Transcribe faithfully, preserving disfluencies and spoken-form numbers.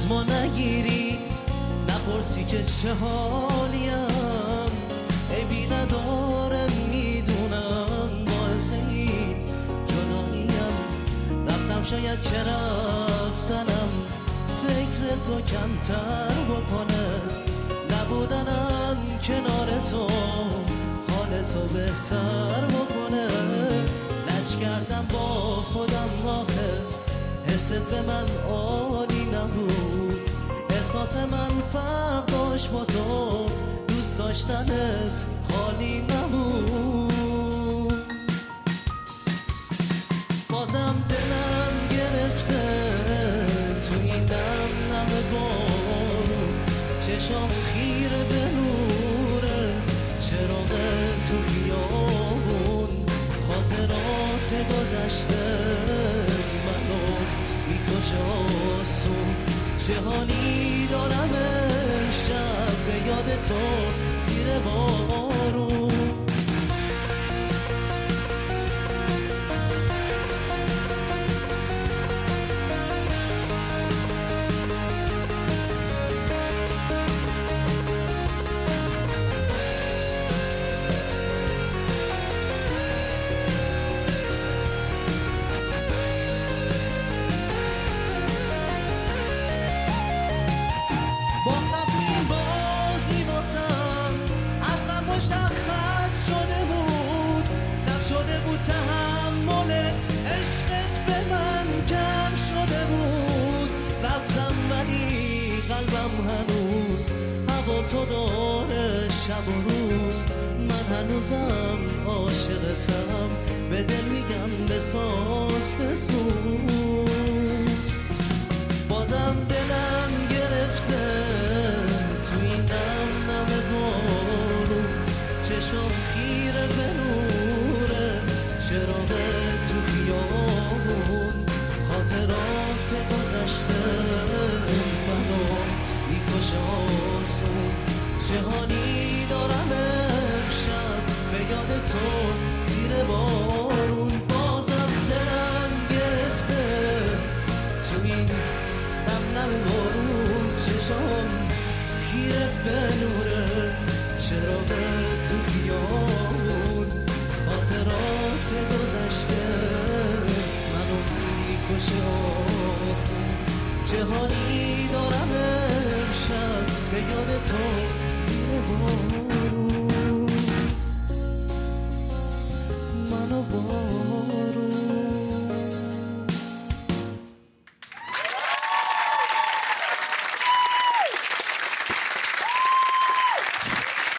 از ما نگیری، نپرسی که چه حالیم، عیبی نداره میدونم، باعث این جداییم. رفتم شاید که رفتنم فکر تو کمتر بکنه، نبودنم کنار تو حال تو بهتر بکنه. لج کردم با خودم آخه حست به من عالی نبود، احساس من فرق داشت با تو، دوست داشتنت خالی نبود. بازم دلم گرفته تو این دم نم بارون، چشام خیره به نوره چراغ تو خیابون، خاطرات گذشته منو میکشه آسون. چه حالی دارم امشب به یاد تو زیر بارون. مشخص شده بود، سخت شده بود تحمل عشقت به من کم شده بود. رفتم ولی قلبم هنوز هوا تو داره شب و روز، من هنوزم عاشقتم، به دل میگم بساز بسوز. بازم دلم گرفته تو این نم نم بارون، چشم خیره به نوره چراغ تو خیابون، خاطرات گذشته منو میکشه آسون. چه حالی دارم امشب به یاد تو زیر بارون. بازم دلم گرفته تو این نم نم بارون، چشم خیره به نوره چراغ تو خیابون، خاطرات گذشته منو میکشه آسون. چه حالی دارم